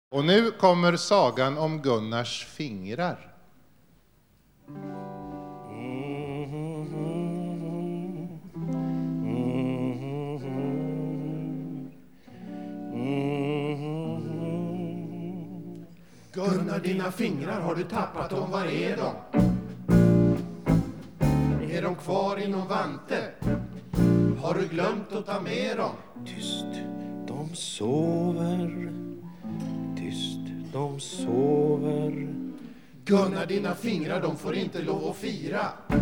Och nu kommer sagan om Gunnars fingrar. Gunnar, dina fingrar har du tappat dem, var är de? Är de kvar i någon vante? Har du glömt att ta med dem? Tyst, de sover. Tyst, de sover. Gunnar, dina fingrar, de får inte lov att fira.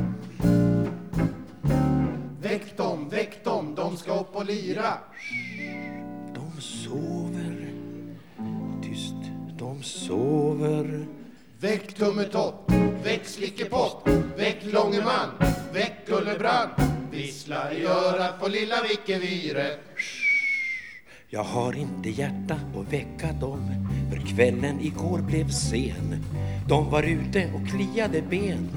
Väck dem, de ska upp och lira. De sover. Tyst, de sover. Väck Tummetott, väck Slickepott, väck Långeman, väck Gullebrand. Vissla i örat på lilla Vickevire. Jag har inte hjärta att väcka dem, för kvällen igår blev sen. De var ute och kliade ben.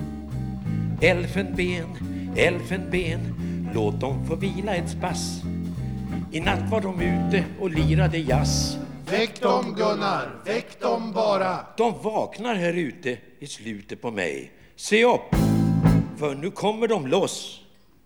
Elfenben, låt dem få vila ett spass. I natt var de ute och lirade jazz. Väck dem, Gunnar, väck dem bara. De vaknar här ute i slutet på mig. Se upp, för nu kommer de loss.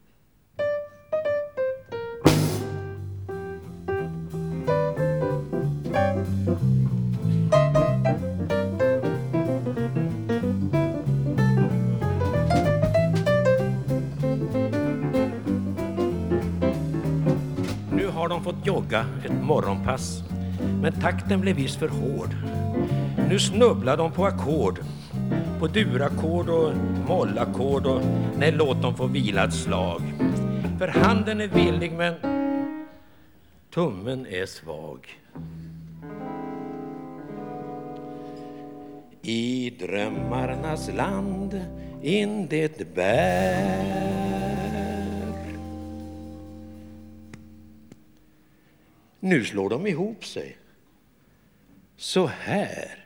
Nu har de fått jogga ett morgonpass, men takten blev visst för hård. Nu snubblar de på ackord, på durackord och mollackord, och nej, låt dem få vila ett slag. För handen är villig, men tummen är svag. I drömmarnas land in det bär. Nu slår de ihop sig. Så här.